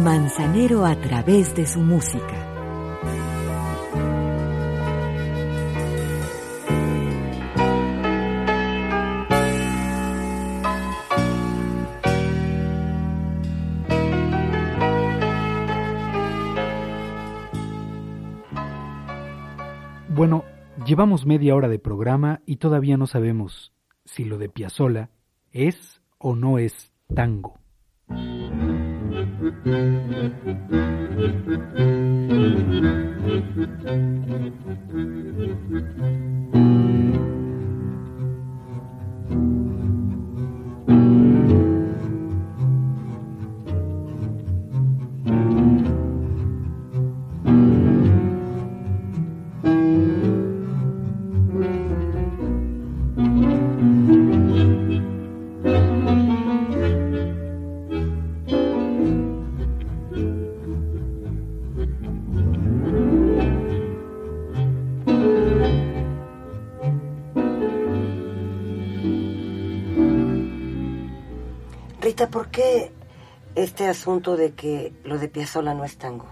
Manzanero a través de su música. Bueno, llevamos media hora de programa y todavía no sabemos si lo de Piazzolla es o no es tango. Rita, ¿por qué este asunto de que lo de Piazzolla no es tango?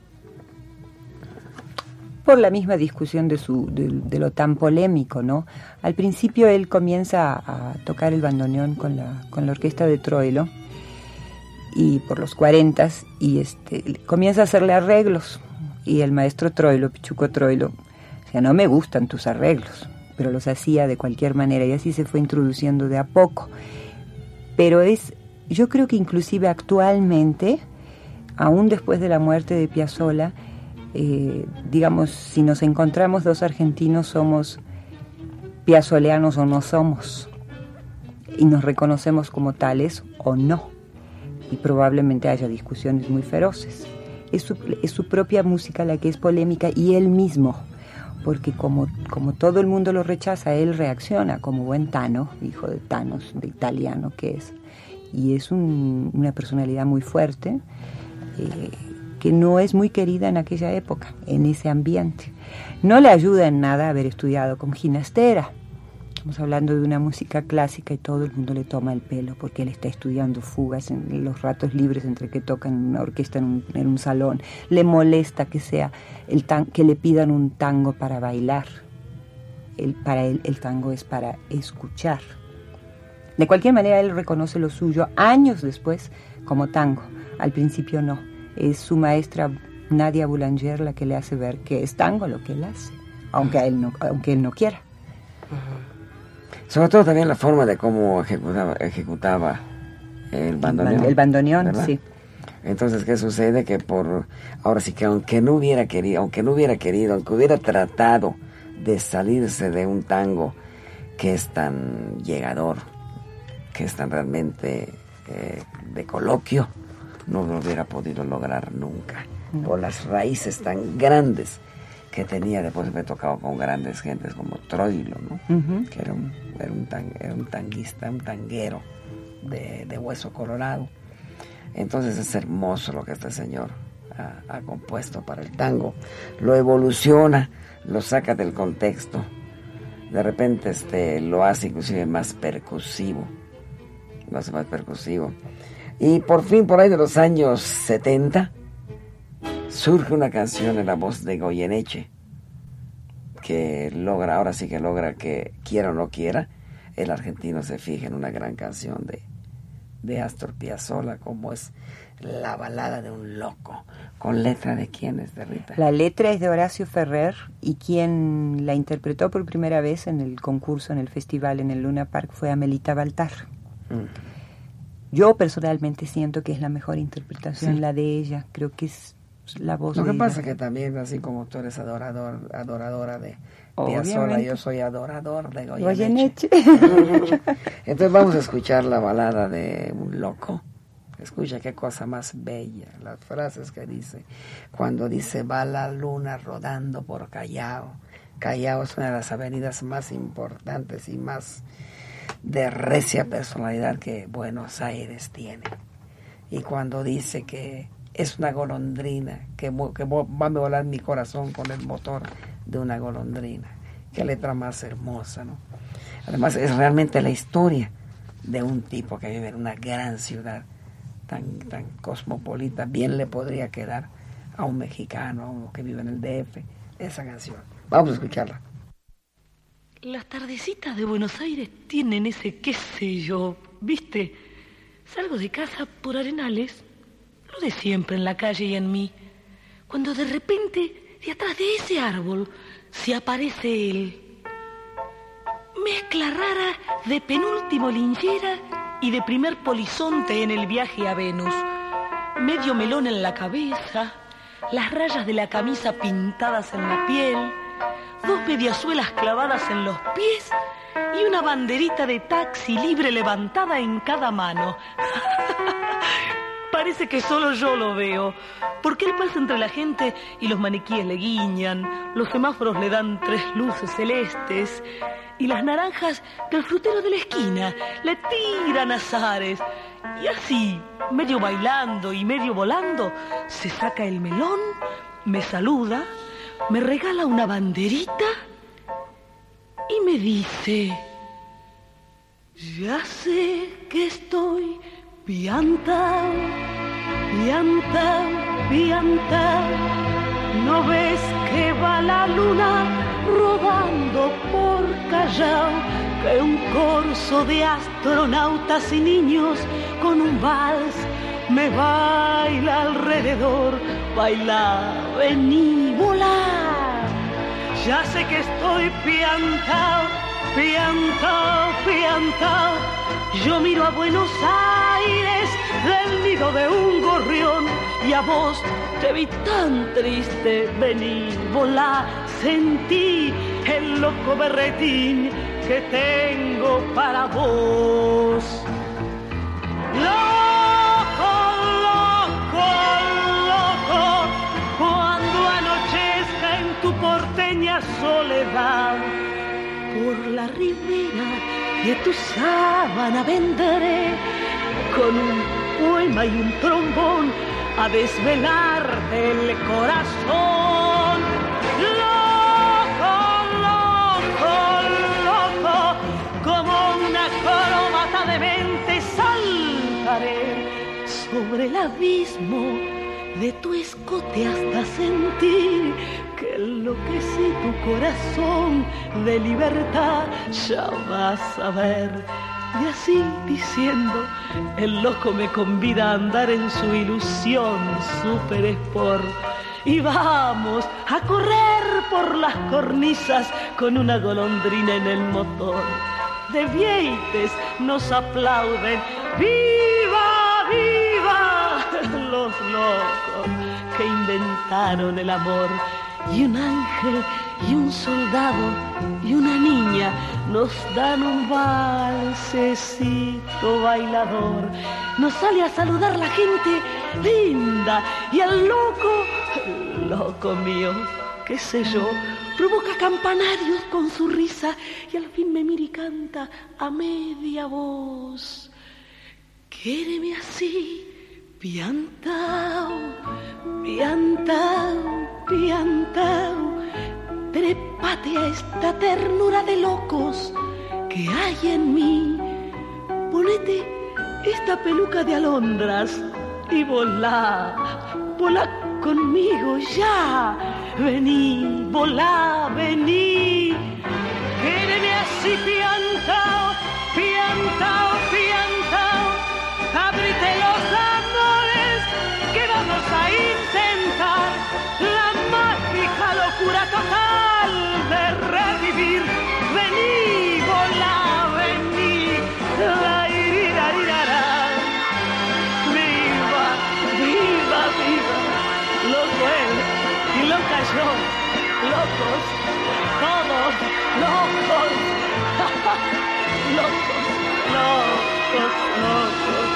Por la misma discusión de lo tan polémico, ¿no? Al principio él comienza a tocar el bandoneón con la orquesta de Troilo, y por los 40, y comienza a hacerle arreglos, y el maestro Troilo, Pichuco Troilo, decía, no me gustan tus arreglos, pero los hacía de cualquier manera, y así se fue introduciendo de a poco. Pero yo creo que inclusive actualmente, aún después de la muerte de Piazzolla, digamos, si nos encontramos dos argentinos, somos piazzolianos o no somos, y nos reconocemos como tales o no, y probablemente haya discusiones muy feroces. Es su propia música la que es polémica, y él mismo, porque como todo el mundo lo rechaza, él reacciona como buen Tano, hijo de Thanos, de italiano que es, y es una personalidad muy fuerte, que no es muy querida en aquella época, en ese ambiente. No le ayuda en nada haber estudiado con Ginastera. Estamos hablando de una música clásica y todo el mundo le toma el pelo porque él está estudiando fugas en los ratos libres entre que tocan en una orquesta en un salón. Le molesta que sea que le pidan un tango para bailar. Para él el tango es para escuchar. De cualquier manera él reconoce lo suyo años después como tango. Al principio no. Es su maestra Nadia Boulanger la que le hace ver que es tango lo que él hace, aunque él no quiera. Sobre todo también la forma de cómo ejecutaba el bandoneón. El bandoneón, ¿verdad? Sí. Entonces, ¿qué sucede? Que ahora sí que aunque hubiera tratado de salirse de un tango que es tan llegador, que es tan realmente de coloquio, no lo hubiera podido lograr nunca, por las raíces tan grandes que tenía. Después me he tocado con grandes gentes como Troilo, ¿no? Uh-huh. Que era un tanguista, un tanguero de hueso colorado. Entonces es hermoso lo que este señor ha compuesto para el tango. Lo evoluciona, lo saca del contexto, de repente lo hace inclusive más percusivo. Y por fin, por ahí de los años 70, surge una canción en la voz de Goyeneche que logra que, quiera o no quiera, el argentino se fije en una gran canción de Astor Piazzolla, como es La balada de un loco. ¿Con letra de quién es, de Rita? La letra es de Horacio Ferrer, y quien la interpretó por primera vez en el concurso, en el festival, en el Luna Park, fue Amelita Baltar. Yo personalmente siento que es la mejor interpretación, sí, la de ella. Creo que es la voz de ella. Lo que pasa es que también, así como tú eres adoradora de Piazzolla, yo soy adorador de Goyeneche. Entonces vamos a escuchar la balada de un loco. Escucha qué cosa más bella, las frases que dice. Cuando dice, va la luna rodando por Callao. Callao es una de las avenidas más importantes y más de recia personalidad que Buenos Aires tiene. Y cuando dice que es una golondrina, que va a volar mi corazón con el motor de una golondrina. Qué letra más hermosa, ¿no? Además es realmente la historia de un tipo que vive en una gran ciudad tan cosmopolita, bien le podría quedar a un mexicano, a uno que vive en el DF, esa canción. Vamos a escucharla. Las tardecitas de Buenos Aires tienen ese qué sé yo, ¿viste? Salgo de casa por Arenales, lo de siempre en la calle y en mí, cuando de repente, de atrás de ese árbol, se aparece él. Mezcla rara de penúltimo linchera y de primer polizonte en el viaje a Venus. Medio melón en la cabeza, las rayas de la camisa pintadas en la piel, 2 mediasuelas clavadas en los pies y una banderita de taxi libre levantada en cada mano. Parece que solo yo lo veo, porque él pasa entre la gente y los maniquíes le guiñan, los semáforos le dan 3 luces celestes y las naranjas del frutero de la esquina le tiran azares. Y así, medio bailando y medio volando, se saca el melón, me saluda, me regala una banderita y me dice: ya sé que estoy piantao, piantao, piantao. ¿No ves que va la luna rodando por Callao? Que un corso de astronautas y niños con un vals me baila alrededor. Baila, vení, volá. Ya sé que estoy piantao, piantao, piantao. Yo miro a Buenos Aires del nido de un gorrión y a vos te vi tan triste. Vení, volá, sentí el loco berretín que tengo para vos. Loco, loco, loco, cuando anochezca en tu porteña soledad, por la ribera de tu sábana vendré con un poema y un trombón a desvelarte el corazón. Loco, loco, loco, como una acróbata de mente saltaré sobre el abismo de tu escote hasta sentir que enloquecí tu corazón de libertad. Ya vas a ver. Y así diciendo, el loco me convida a andar en su ilusión super sport. Y vamos a correr por las cornisas con una golondrina en el motor. De Vieites nos aplauden, ¡viva, viva! Los locos que inventaron el amor. Y un ángel y un soldado y una niña nos dan un valsecito bailador. Nos sale a saludar la gente linda y el loco mío, qué sé yo, provoca campanarios con su risa y al fin me mira y canta a media voz. Quéreme así, piantao, piantao, piantao, trépate a esta ternura de locos que hay en mí. Ponete esta peluca de alondras y volá, volá conmigo ya. Vení, volá, vení. Quéreme así, piantao, piantao, piantao. Ábrite los amores que vamos a intentar la mágica locura total de revivir. Vení, volá, vení, la irirará. Viva, viva, viva, loco él y loca yo, locos, todos locos, locos, locos, locos.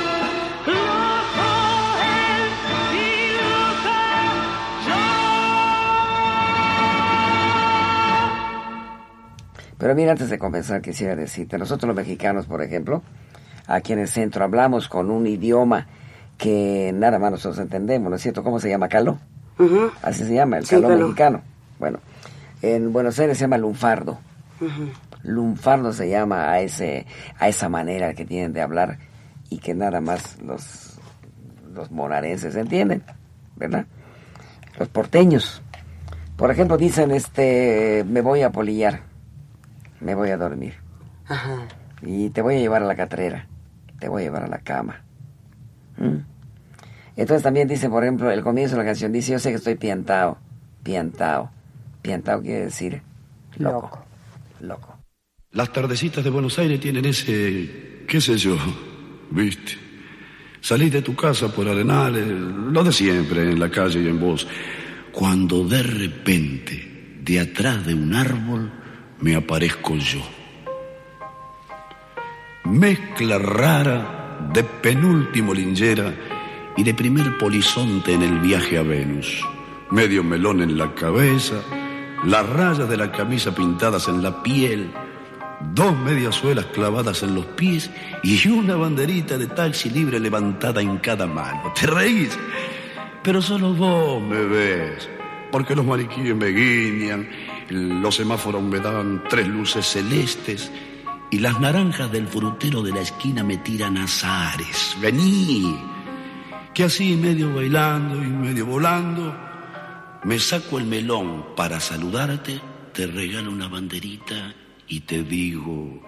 Pero mira, antes de comenzar quisiera decirte, nosotros los mexicanos, por ejemplo, aquí en el centro hablamos con un idioma que nada más nosotros entendemos, ¿no es cierto? ¿Cómo se llama? ¿Caló? Uh-huh. Así se llama, el caló, sí, mexicano. Bueno, en Buenos Aires se llama lunfardo. Uh-huh. Lunfardo se llama a esa manera que tienen de hablar y que nada más los los bonaerenses, ¿entienden? ¿Verdad? Los porteños, por ejemplo, dicen, me voy a polillar, me voy a dormir. Ajá. Y te voy a llevar a la catrera, te voy a llevar a la cama. Entonces también dice, por ejemplo, el comienzo de la canción dice, yo sé que estoy piantao. Piantao quiere decir loco. Las tardecitas de Buenos Aires tienen ese, qué sé yo, ¿viste? Salís de tu casa por Arenales, lo de siempre, en la calle y en vos. Cuando de repente, de atrás de un árbol, me aparezco yo. Mezcla rara de penúltimo lingera y de primer polizonte en el viaje a Venus. Medio melón en la cabeza, las rayas de la camisa pintadas en la piel, 2 mediasuelas clavadas en los pies y una banderita de taxi libre levantada en cada mano. ¿Te reís? Pero solo vos me ves, porque los maniquíes me guiñan, los semáforos me dan 3 luces celestes y las naranjas del frutero de la esquina me tiran azares. Vení, que así medio bailando y medio volando, me saco el melón para saludarte, te regalo una banderita y te digo,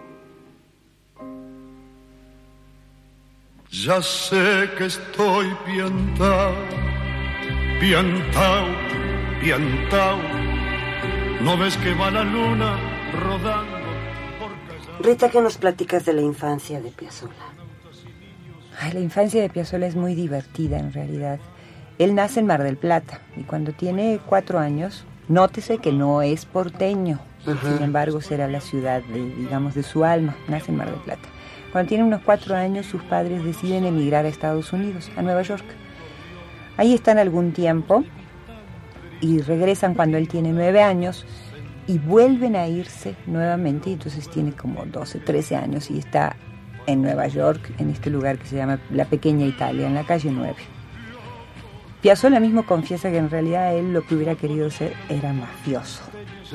ya sé que estoy piantao, piantao, piantao, ¿no ves que va la luna rodando? Rita, ¿qué nos platicas de la infancia de Piazzolla? Ay, la infancia de Piazzolla es muy divertida en realidad. Él nace en Mar del Plata y cuando tiene 4 años, nótese que no es porteño. Sin embargo, será la ciudad, de su alma. Nace en Mar del Plata. Cuando tiene unos 4 años, sus padres deciden emigrar a Estados Unidos, a Nueva York. Ahí están algún tiempo y regresan cuando él tiene 9 años y vuelven a irse nuevamente. Y entonces tiene como 12, 13 años y está en Nueva York, en este lugar que se llama La Pequeña Italia, en la calle 9. Piazzolla mismo confiesa que en realidad él lo que hubiera querido ser era mafioso.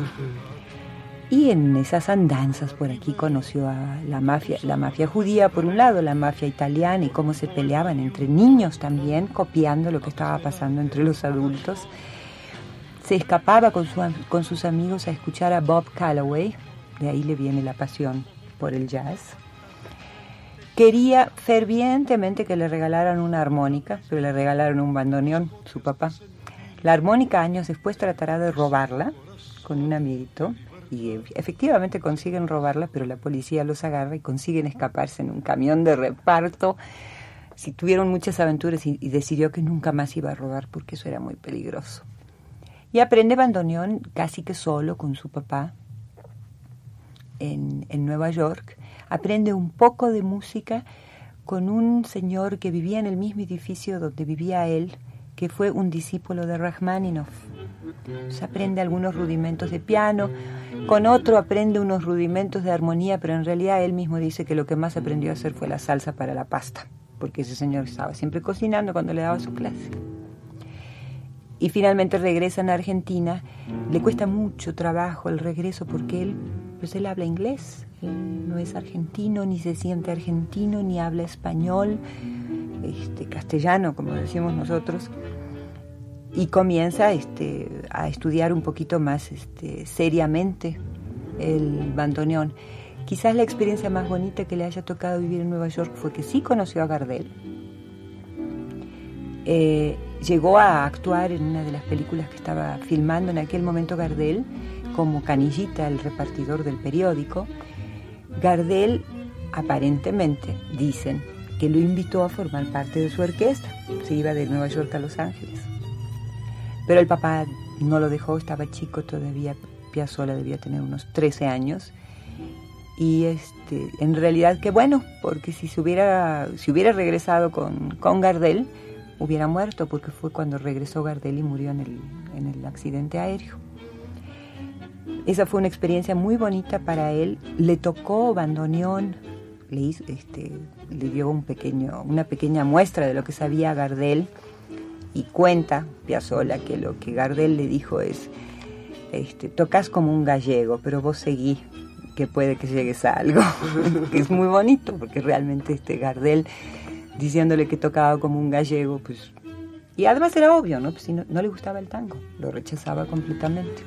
Y en esas andanzas por aquí conoció a la mafia judía por un lado, la mafia italiana y cómo se peleaban entre niños también, copiando lo que estaba pasando entre los adultos. Se escapaba con sus amigos a escuchar a Bob Calloway, de ahí le viene la pasión por el jazz. Quería fervientemente que le regalaran una armónica, pero le regalaron un bandoneón, su papá. La armónica años después tratará de robarla con un amiguito y efectivamente consiguen robarla, pero la policía los agarra y consiguen escaparse en un camión de reparto. Sí, tuvieron muchas aventuras y decidió que nunca más iba a robar porque eso era muy peligroso. Y aprende bandoneón casi que solo con su papá en Nueva York. Aprende un poco de música con un señor que vivía en el mismo edificio donde vivía él, que fue un discípulo de Rachmaninoff. Se aprende algunos rudimentos de piano, con otro aprende unos rudimentos de armonía, pero en realidad él mismo dice que lo que más aprendió a hacer fue la salsa para la pasta, porque ese señor estaba siempre cocinando cuando le daba su clase. Y finalmente regresan a Argentina. Le cuesta mucho trabajo el regreso porque él habla inglés. Él no es argentino, ni se siente argentino, ni habla español, castellano, como decimos nosotros. Y comienza a estudiar un poquito más seriamente el bandoneón. Quizás la experiencia más bonita que le haya tocado vivir en Nueva York fue que sí conoció a Gardel. Llegó a actuar en una de las películas que estaba filmando en aquel momento Gardel, como Canillita, el repartidor del periódico. Gardel, aparentemente, dicen que lo invitó a formar parte de su orquesta. Se iba de Nueva York a Los Ángeles. Pero el papá no lo dejó, estaba chico todavía. Piazzolla debía tener unos 13 años. Y en realidad, qué bueno, porque si hubiera regresado con Gardel, hubiera muerto, porque fue cuando regresó Gardel y murió en el accidente aéreo. Esa fue una experiencia muy bonita para él. Le tocó bandoneón, le dio una pequeña muestra de lo que sabía Gardel, y cuenta Piazzolla que lo que Gardel le dijo es, tocas como un gallego, pero vos seguí, que puede que llegues a algo. Que es muy bonito, porque realmente Gardel diciéndole que tocaba como un gallego, pues. Y además era obvio, ¿no? Pues si no le gustaba el tango, lo rechazaba completamente.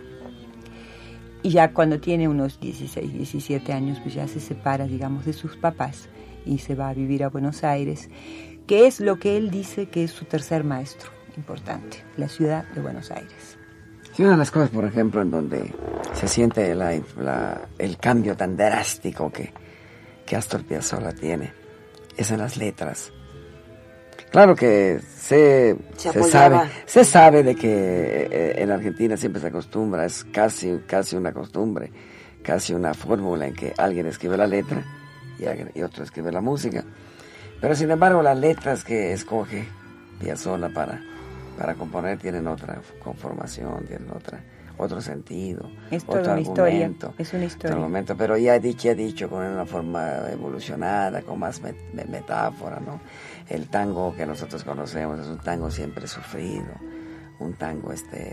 Y ya cuando tiene unos 16, 17 años, pues ya se separa, digamos, de sus papás y se va a vivir a Buenos Aires, que es lo que él dice que es su tercer maestro importante, la ciudad de Buenos Aires. Sí, una de las cosas, por ejemplo, en donde se siente el cambio tan drástico que Astor Piazzolla tiene, es en las letras. Claro que se sabe de que en Argentina siempre se acostumbra, es casi una costumbre, casi una fórmula en que alguien escribe la letra y otro escribe la música. Pero sin embargo las letras que escoge Piazzolla para componer tienen otra conformación, tienen otro sentido, es otro toda una argumento, historia, es una historia. Momento, pero ya he dicho con una forma evolucionada, con más metáfora, ¿no? El tango que nosotros conocemos es un tango siempre sufrido, un tango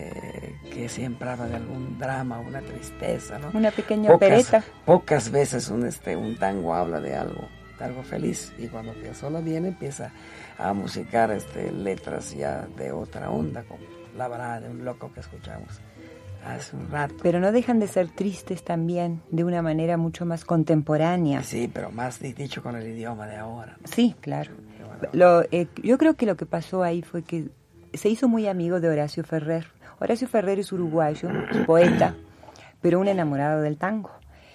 que siempre habla de algún drama, una tristeza, ¿no? Una pequeña opereta. Pocas veces un tango habla de algo feliz, y cuando Piazzolla viene empieza a musicar letras ya de otra onda, como la balada de un loco que escuchamos hace un rato. Pero no dejan de ser tristes también, de una manera mucho más contemporánea. Sí, pero más dicho con el idioma de ahora, ¿no? Sí, claro. Yo creo que lo que pasó ahí fue que se hizo muy amigo de Horacio Ferrer. Horacio Ferrer es uruguayo, es poeta, pero un enamorado del tango.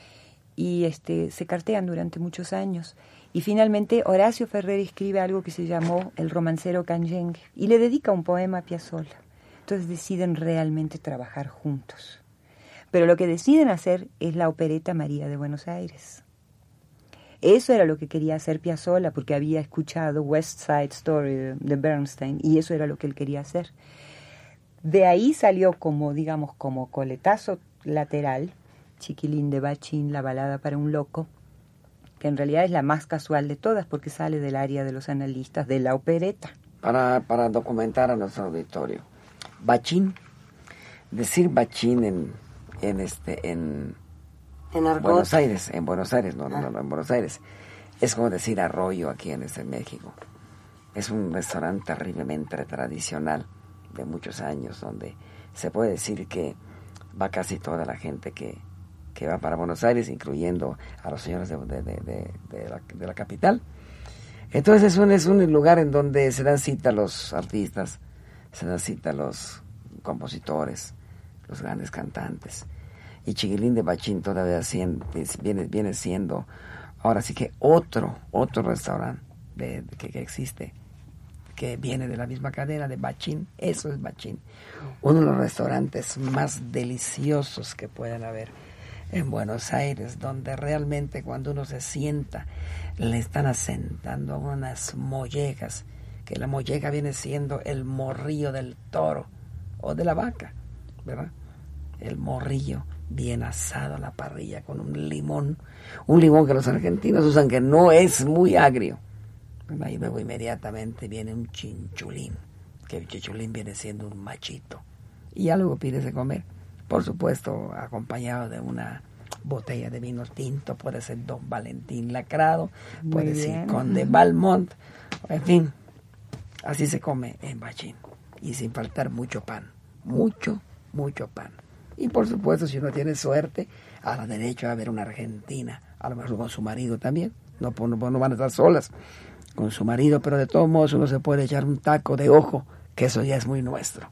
Y se cartean durante muchos años. Y finalmente Horacio Ferrer escribe algo que se llamó El romancero canyengue y le dedica un poema a Piazzolla. Entonces deciden realmente trabajar juntos. Pero lo que deciden hacer es la opereta María de Buenos Aires. Eso era lo que quería hacer Piazzolla, porque había escuchado West Side Story de Bernstein, y eso era lo que él quería hacer. De ahí salió como coletazo lateral, Chiquilín de Bachín, la balada para un loco, que en realidad es la más casual de todas, porque sale del área de los analistas de la opereta. Para documentar a nuestro auditorio, Bachín, decir Bachín en Buenos Aires, en Buenos Aires, es como decir arroyo aquí en México. Es un restaurante terriblemente tradicional de muchos años, donde se puede decir que va casi toda la gente que va para Buenos Aires, incluyendo a los señores de la capital. Entonces es un lugar en donde se dan cita los artistas, se dan cita los compositores, los grandes cantantes. Y Chiquilín de Bachín todavía viene siendo, ahora sí que otro restaurante que existe, que viene de la misma cadena de Bachín. Eso es Bachín, uno de los restaurantes más deliciosos que pueden haber en Buenos Aires, donde realmente cuando uno se sienta le están asentando unas mollejas, que la molleja viene siendo el morrillo del toro o de la vaca, ¿verdad? El morrillo bien asado a la parrilla con un limón que los argentinos usan, que no es muy agrio. Y luego inmediatamente viene un chinchulín, que el chinchulín viene siendo un machito, y algo pides de comer, por supuesto acompañado de una botella de vino tinto, puede ser Don Valentín lacrado, puede ser Conde Balmont, en fin, así se come en Bachín, y sin faltar mucho pan, mucho pan. Y por supuesto, si uno tiene suerte, a la derecha va a haber una argentina, a lo mejor con su marido también, no van a estar solas, con su marido, pero de todos modos uno se puede echar un taco de ojo, que eso ya es muy nuestro.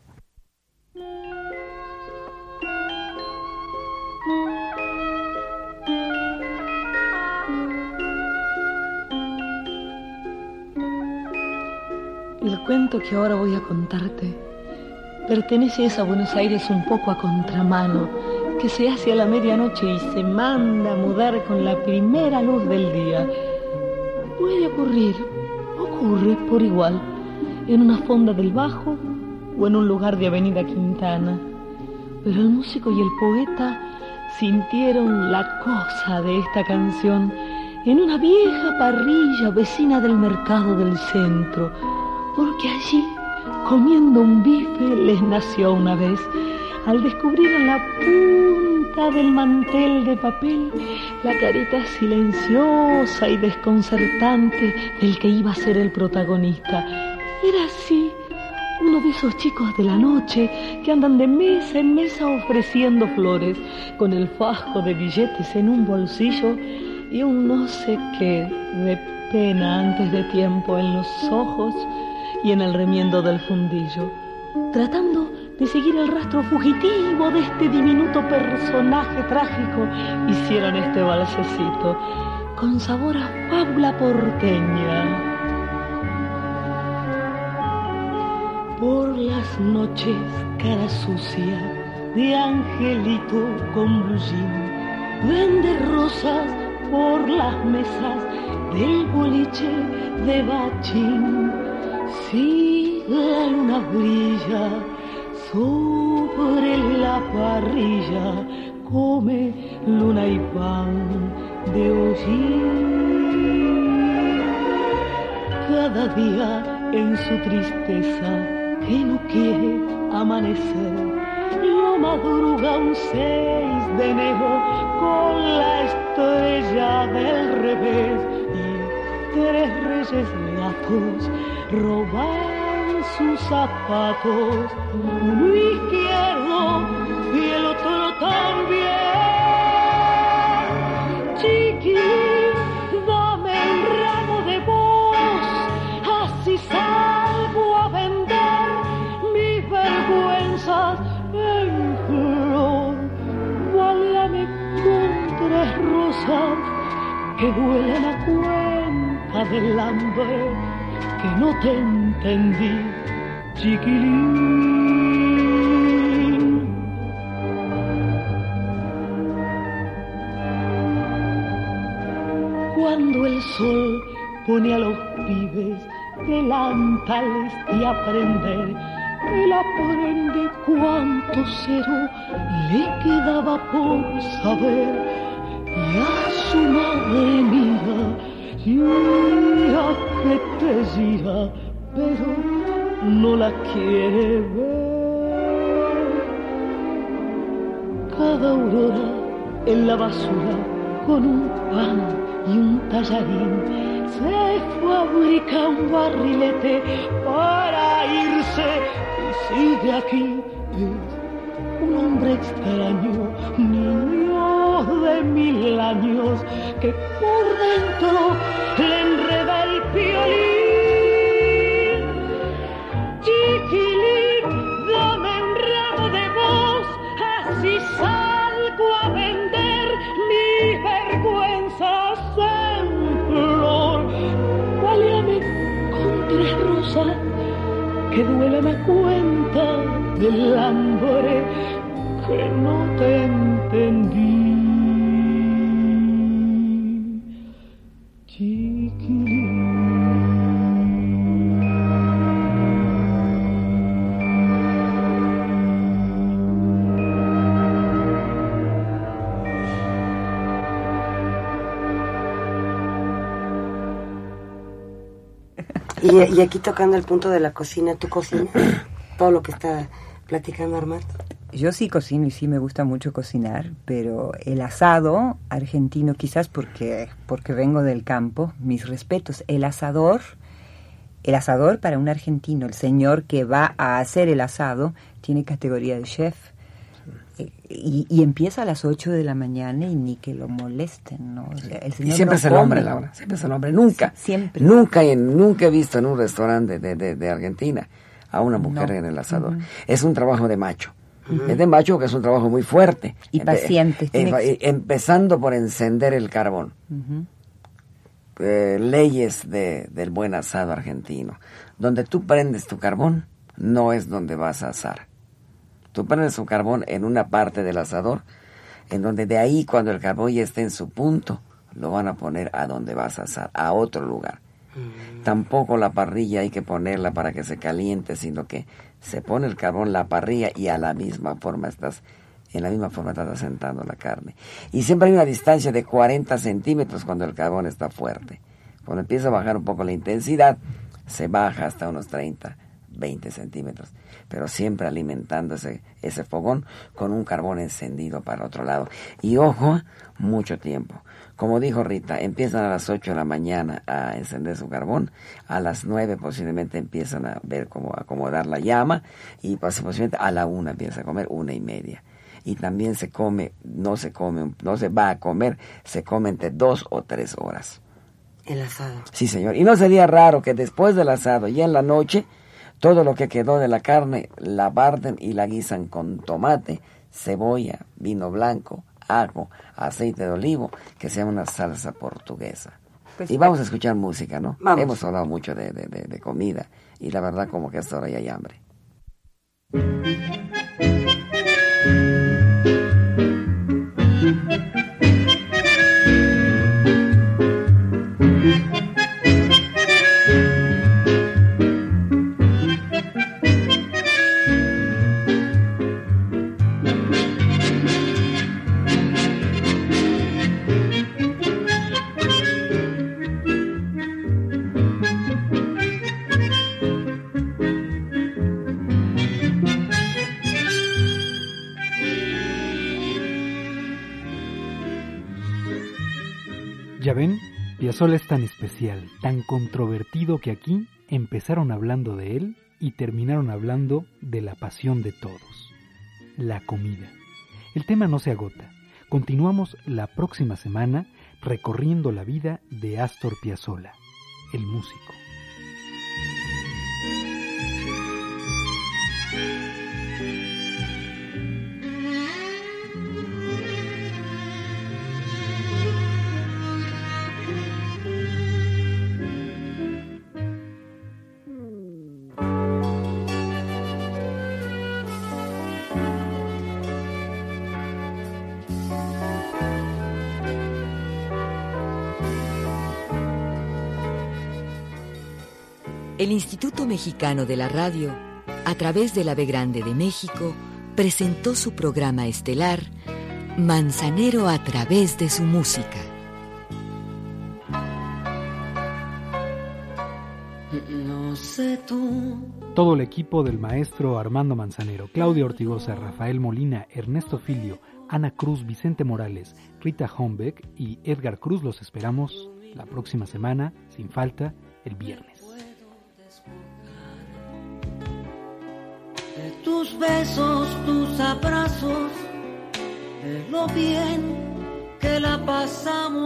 El cuento que ahora voy a contarte pertenece a esa Buenos Aires un poco a contramano, que se hace a la medianoche y se manda a mudar con la primera luz del día. Puede ocurre por igual, en una fonda del Bajo o en un lugar de Avenida Quintana. Pero el músico y el poeta sintieron la cosa de esta canción en una vieja parrilla vecina del mercado del centro, porque allí, comiendo un bife, les nació una vez al descubrir en la punta del mantel de papel la carita silenciosa y desconcertante del que iba a ser el protagonista. Era así, uno de esos chicos de la noche que andan de mesa en mesa ofreciendo flores, con el fajo de billetes en un bolsillo y un no sé qué de pena antes de tiempo en los ojos y en el remiendo del fundillo, tratando de seguir el rastro fugitivo de este diminuto personaje trágico. Hicieron este balsecito con sabor a fábula porteña. Por las noches, cara sucia de angelito con blue jean, vende rosas por las mesas del boliche de Bachín. Si la luna brilla sobre la parrilla, come luna y pan de hollín. Cada día en su tristeza que no quiere amanecer, lo madruga un 6 de enero con la estrella del revés, y 3 reyes gatos roban sus zapatos, uno izquierdo y el otro también. Chiquis, dame un ramo de voz, así salgo a vender mis vergüenzas en flor. Válgame con 3 rosas que duelen a cuenta del hambre, que no te entendí, chiquilín. Cuando el sol pone a los pibes delantales de aprender, él aprende cuánto cero le quedaba por saber, y a su madre mira y a que te gira, pero no la quiere ver. Cada aurora en la basura con un pan y un tallarín se fabrica un barrilete para irse, y sigue aquí. Es un hombre extraño, niño de 1000 años, que por dentro le enreda el violín. Chiquilín, dame un ramo de voz, así salgo a vender mis vergüenzas en flor. Válgame con 3 rosas que duelen a cuenta del hambre, que no te entendí, chiquilín. Y aquí tocando el punto de la cocina, ¿tú cocinas? Todo lo que está platicando Armando. Yo sí cocino y sí me gusta mucho cocinar, pero el asado argentino, quizás porque vengo del campo, mis respetos. El asador para un argentino, el señor que va a hacer el asado, tiene categoría de chef. Y empieza a las 8 de la mañana y ni que lo molesten, ¿no? O sea, el señor y siempre no es el come. hombre, Laura, siempre es el hombre. Nunca, Sí, siempre. Nunca he visto en un restaurante de Argentina a una mujer en el asador. Es un trabajo de macho. Es de macho, que es un trabajo muy fuerte. Y paciente. Empezando por encender el carbón. Leyes del buen asado argentino. Donde tú prendes tu carbón, no es donde vas a asar. Tú prendes tu carbón en una parte del asador, en donde de ahí, cuando el carbón ya esté en su punto, lo van a poner a donde vas a asar, a otro lugar. Tampoco la parrilla hay que ponerla para que se caliente, sino que se pone el carbón, la parrilla, y en la misma forma estás asentando la carne. Y siempre hay una distancia de 40 centímetros cuando el carbón está fuerte. Cuando empieza a bajar un poco la intensidad, se baja hasta unos 30, 20 centímetros, pero siempre alimentando ese fogón con un carbón encendido para otro lado. Y ojo, mucho tiempo. Como dijo Rita, empiezan a las 8 de la mañana a encender su carbón, a las 9 posiblemente empiezan a ver cómo acomodar la llama, y posiblemente a la 1 empieza a comer, 1:30. Y también se come entre 2 o 3 horas. El asado. Sí, señor. Y no sería raro que después del asado y en la noche, todo lo que quedó de la carne la parten y la guisan con tomate, cebolla, vino blanco, ajo, aceite de olivo, que sea una salsa portuguesa. Pues, y vamos a escuchar música, ¿no? Vamos. Hemos hablado mucho de comida y la verdad como que hasta ahora ya hay hambre. Ya ven, Piazzolla es tan especial, tan controvertido que aquí empezaron hablando de él y terminaron hablando de la pasión de todos, la comida. El tema no se agota. Continuamos la próxima semana recorriendo la vida de Astor Piazzolla, el músico. El Instituto Mexicano de la Radio, a través de la B Grande de México, presentó su programa estelar Manzanero a través de su música. No sé tú. Todo el equipo del maestro Armando Manzanero, Claudia Ortigosa, Rafael Molina, Ernesto Filio, Ana Cruz, Vicente Morales, Rita Hombeck y Edgar Cruz los esperamos la próxima semana, sin falta, el viernes. De tus besos, tus abrazos, de lo bien que la pasamos.